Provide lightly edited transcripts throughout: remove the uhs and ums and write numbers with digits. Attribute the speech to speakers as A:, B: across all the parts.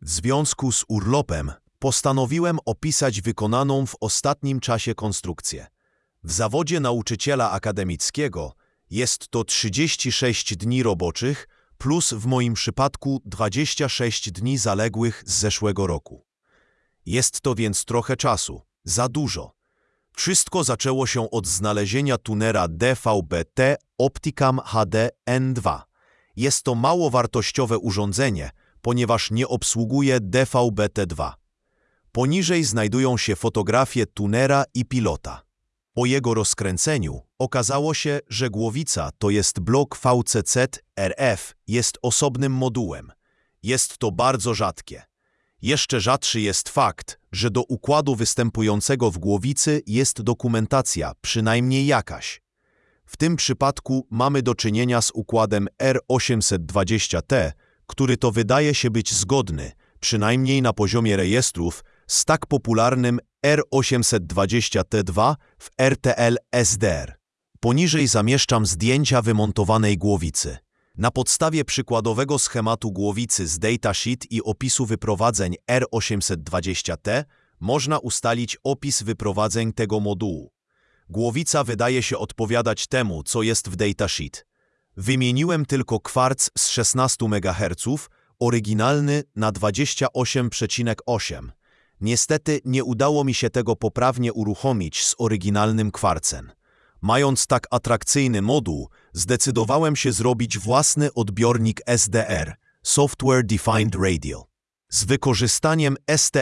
A: W związku z urlopem postanowiłem opisać wykonaną w ostatnim czasie konstrukcję. W zawodzie nauczyciela akademickiego jest to 36 dni roboczych plus w moim przypadku 26 dni zaległych z zeszłego roku. Jest to więc trochę czasu, za dużo. Wszystko zaczęło się od znalezienia tunera DVB-T Opticam HD N2. Jest to mało wartościowe urządzenie, ponieważ nie obsługuje DVB-T2. Poniżej znajdują się fotografie tunera i pilota. Po jego rozkręceniu okazało się, że głowica, to jest blok VCC-RF, jest osobnym modułem. Jest to bardzo rzadkie. Jeszcze rzadszy jest fakt, że do układu występującego w głowicy jest dokumentacja, przynajmniej jakaś. W tym przypadku mamy do czynienia z układem R820T, który to wydaje się być zgodny, przynajmniej na poziomie rejestrów, z tak popularnym R820T2 w RTL SDR. Poniżej zamieszczam zdjęcia wymontowanej głowicy. Na podstawie przykładowego schematu głowicy z datasheet i opisu wyprowadzeń R820T można ustalić opis wyprowadzeń tego modułu. Głowica wydaje się odpowiadać temu, co jest w datasheet. Wymieniłem tylko kwarc z 16 MHz, oryginalny na 28,8. Niestety nie udało mi się tego poprawnie uruchomić z oryginalnym kwarcem. Mając tak atrakcyjny moduł, zdecydowałem się zrobić własny odbiornik SDR, Software Defined Radio, z wykorzystaniem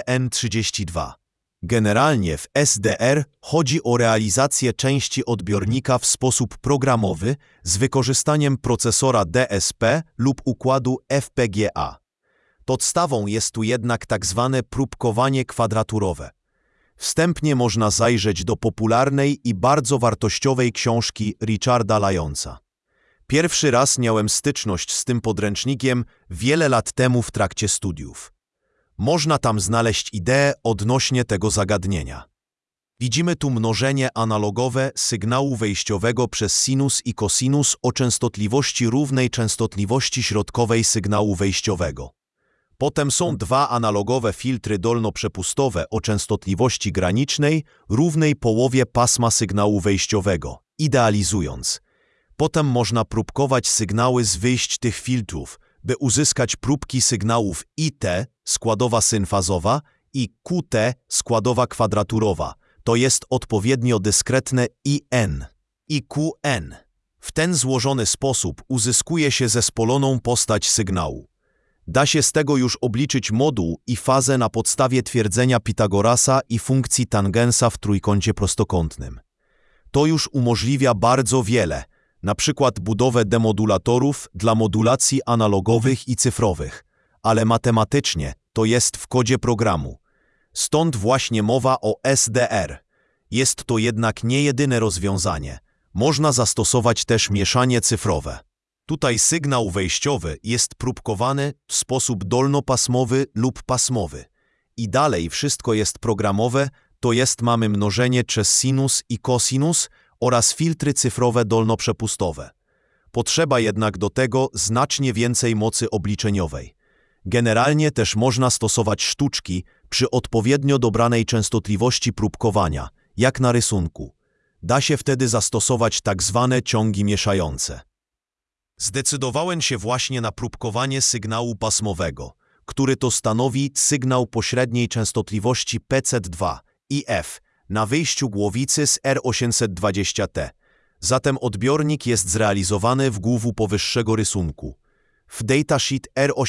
A: STM32. Generalnie w SDR chodzi o realizację części odbiornika w sposób programowy z wykorzystaniem procesora DSP lub układu FPGA. Podstawą jest tu jednak tak zwane próbkowanie kwadraturowe. Wstępnie można zajrzeć do popularnej i bardzo wartościowej książki Richarda Lyonsa. Pierwszy raz miałem styczność z tym podręcznikiem wiele lat temu w trakcie studiów. Można tam znaleźć idee odnośnie tego zagadnienia. Widzimy tu mnożenie analogowe sygnału wejściowego przez sinus i kosinus o częstotliwości równej częstotliwości środkowej sygnału wejściowego. Potem są dwa analogowe filtry dolnoprzepustowe o częstotliwości granicznej równej połowie pasma sygnału wejściowego, idealizując. Potem można próbkować sygnały z wyjść tych filtrów, by uzyskać próbki sygnałów IT, składowa synfazowa, i QT, składowa kwadraturowa, to jest odpowiednio dyskretne IN i QN. W ten złożony sposób uzyskuje się zespoloną postać sygnału. Da się z tego już obliczyć moduł i fazę na podstawie twierdzenia Pitagorasa i funkcji tangensa w trójkącie prostokątnym. To już umożliwia bardzo wiele, na przykład budowę demodulatorów dla modulacji analogowych i cyfrowych, ale matematycznie to jest w kodzie programu. Stąd właśnie mowa o SDR. Jest to jednak nie jedyne rozwiązanie. Można zastosować też mieszanie cyfrowe. Tutaj sygnał wejściowy jest próbkowany w sposób dolnopasmowy lub pasmowy. I dalej wszystko jest programowe, to jest mamy mnożenie przez sinus i kosinus oraz filtry cyfrowe dolnoprzepustowe. Potrzeba jednak do tego znacznie więcej mocy obliczeniowej. Generalnie też można stosować sztuczki przy odpowiednio dobranej częstotliwości próbkowania, jak na rysunku. Da się wtedy zastosować tak zwane ciągi mieszające. Zdecydowałem się właśnie na próbkowanie sygnału pasmowego, który to stanowi sygnał pośredniej częstotliwości PC2 i F na wyjściu głowicy z R820T. Zatem odbiornik jest zrealizowany w główku powyższego rysunku. W datasheet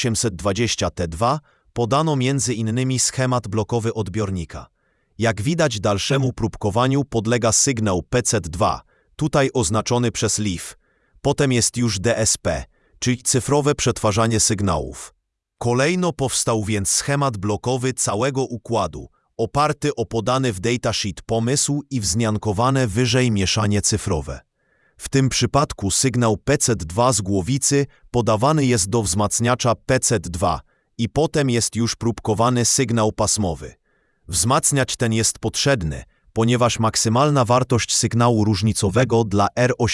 A: R820T2 podano między innymi schemat blokowy odbiornika. Jak widać, dalszemu próbkowaniu podlega sygnał PC2, tutaj oznaczony przez LIF. Potem jest już DSP, czyli cyfrowe przetwarzanie sygnałów. Kolejno powstał więc schemat blokowy całego układu, oparty o podany w datasheet pomysł i wzmiankowane wyżej mieszanie cyfrowe. W tym przypadku sygnał PC2 z głowicy podawany jest do wzmacniacza PC2 i potem jest już próbkowany sygnał pasmowy. Wzmacniacz ten jest potrzebny, ponieważ maksymalna wartość sygnału różnicowego dla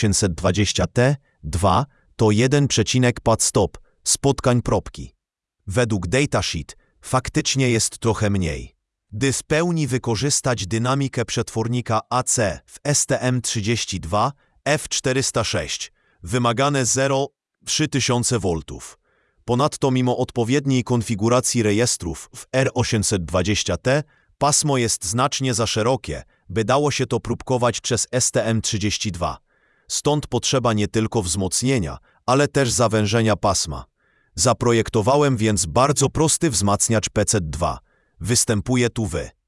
A: R820T2 to 1,5 stop spotkań probki. Według datasheet Faktycznie jest trochę mniej. By w pełni wykorzystać dynamikę przetwornika AC w STM32 F406, wymagane 0,3000 V. Ponadto mimo odpowiedniej konfiguracji rejestrów w R820T pasmo jest znacznie za szerokie, by dało się to próbkować przez STM32. Stąd potrzeba nie tylko wzmocnienia, ale też zawężenia pasma. Zaprojektowałem więc bardzo prosty wzmacniacz PC2. Występuje tu w